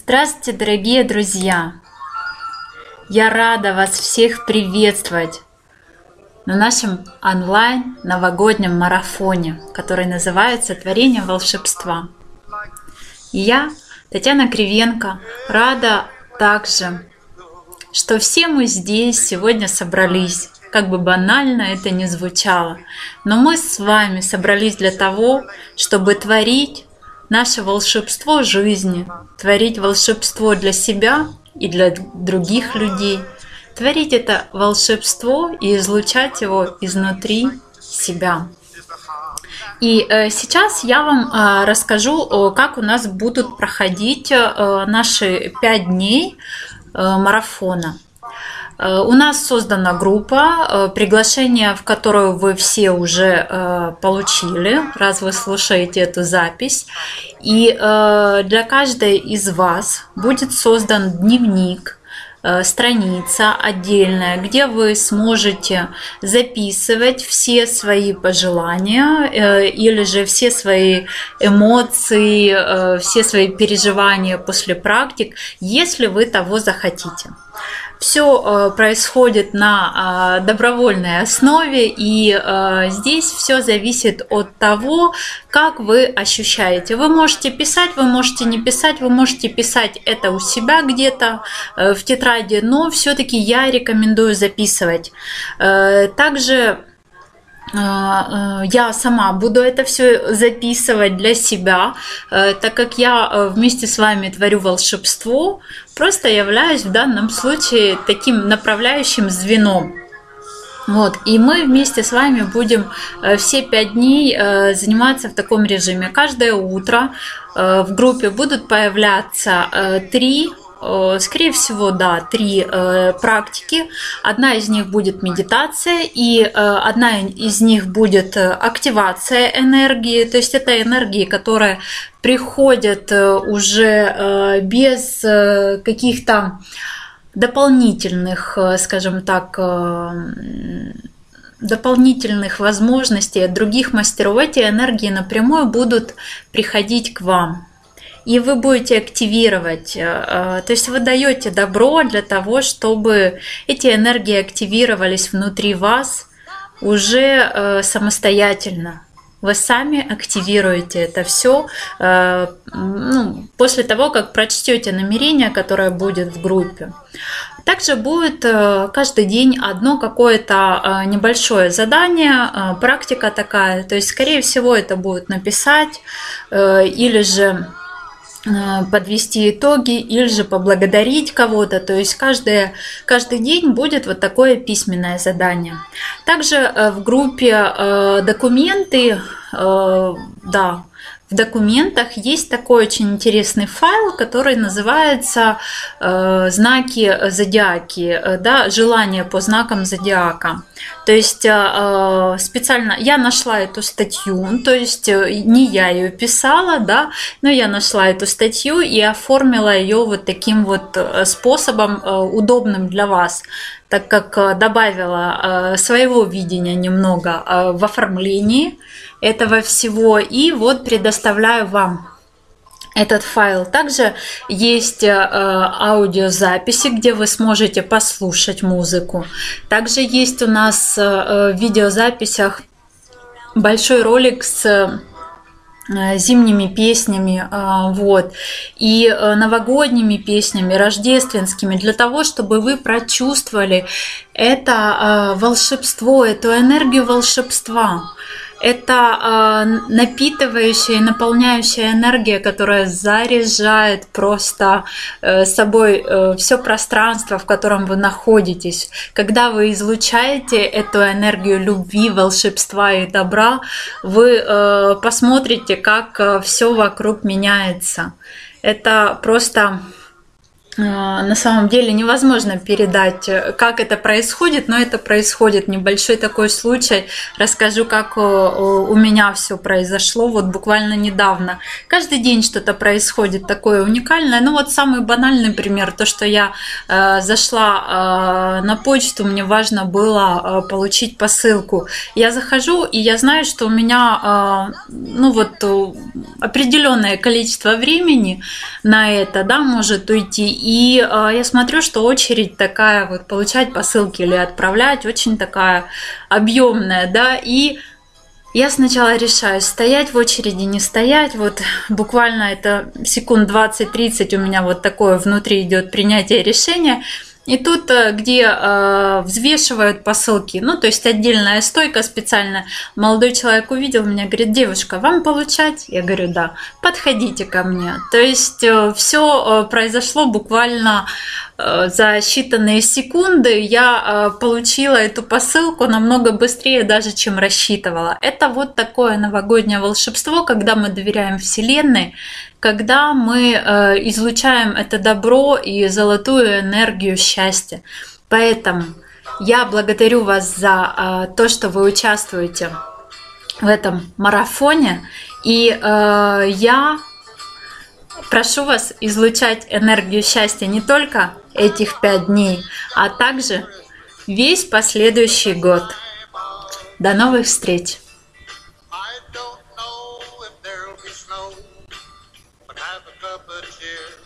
Здравствуйте, дорогие друзья! Я рада вас всех приветствовать на нашем онлайн новогоднем марафоне, который называется «Творение волшебства». И я, Татьяна Кривенко, рада также, что все мы здесь сегодня собрались. Как бы банально это ни звучало, но мы с вами собрались для того, чтобы творить наше волшебство жизни, творить волшебство для себя и для других людей, творить это волшебство и излучать его изнутри себя. И сейчас я вам расскажу, как у нас будут проходить наши 5 дней марафона. У нас создана группа, приглашение в которую вы все уже получили, раз вы слушаете эту запись. И для каждой из вас будет создан дневник, страница отдельная, где вы сможете записывать все свои пожелания или же все свои эмоции, все свои переживания после практик, если вы того захотите. Все происходит на добровольной основе, и здесь все зависит от того, как вы ощущаете. Вы можете писать, вы можете не писать, вы можете писать это у себя где-то в тетради, но все-таки я рекомендую записывать. Также я сама буду это все записывать для себя, так как я вместе с вами творю волшебство, просто являюсь в данном случае таким направляющим звеном. Вот. И мы вместе с вами будем все 5 дней заниматься в таком режиме. Каждое утро в группе будут появляться 3, скорее всего, да, 3 практики. Одна из них будет медитация, и одна из них будет активация энергии. То есть это энергии, которые приходят уже без каких-то дополнительных, скажем так, дополнительных возможностей от других мастеров. Эти энергии напрямую будут приходить к вам. И вы будете активировать, то есть вы даете добро для того, чтобы эти энергии активировались внутри вас уже самостоятельно. Вы сами активируете это все после того, как прочтете намерение, которое будет в группе. Также будет каждый день одно какое-то небольшое задание, практика такая. То есть, скорее всего, это будет написать или же подвести итоги, или же поблагодарить кого-то. То есть каждый день будет вот такое письменное задание. Также в группе документы, да, в документах есть такой очень интересный файл, который называется «Знаки зодиаки», да, желания по знакам зодиака. То есть специально я нашла эту статью, то есть не я ее писала, да, но я нашла эту статью и оформила ее вот таким вот способом, удобным для вас, так как добавила своего видения немного в оформлении этого всего, и вот предоставляю вам этот файл. Также есть аудиозаписи, где вы сможете послушать музыку. Также есть у нас в видеозаписях большой ролик с зимними песнями, вот, и новогодними песнями, рождественскими, для того, чтобы вы прочувствовали это волшебство, эту энергию волшебства. Это напитывающая и наполняющая энергия, которая заряжает просто собой все пространство, в котором вы находитесь. Когда вы излучаете эту энергию любви, волшебства и добра, вы посмотрите, как все вокруг меняется. Это просто На самом деле невозможно передать, как это происходит, но это происходит. Небольшой такой случай. Расскажу, как у меня все произошло вот буквально недавно. Каждый день что-то происходит такое уникальное. Ну вот самый банальный пример, то, что я зашла на почту, мне важно было получить посылку. Я захожу, и я знаю, что у меня ну вот определенное количество времени на это, да, может уйти. И я смотрю, что очередь такая вот получать посылки или отправлять очень такая объемная, да, и я сначала решаю, стоять в очереди, не стоять, вот буквально это секунд 20-30 у меня вот такое внутри идет принятие решения. И тут, где взвешивают посылки, ну, то есть отдельная стойка специальная, молодой человек увидел меня, говорит: девушка, вам получать? Я говорю: да, подходите ко мне. То есть все произошло буквально за считанные секунды. Я получила эту посылку намного быстрее даже, чем рассчитывала. Это вот такое новогоднее волшебство, когда мы доверяем Вселенной, когда мы излучаем это добро и золотую энергию счастья. Поэтому я благодарю вас за то, что вы участвуете в этом марафоне. И я прошу вас излучать энергию счастья не только этих 5 дней, а также весь последующий год. До новых встреч! Have a cup of cheer.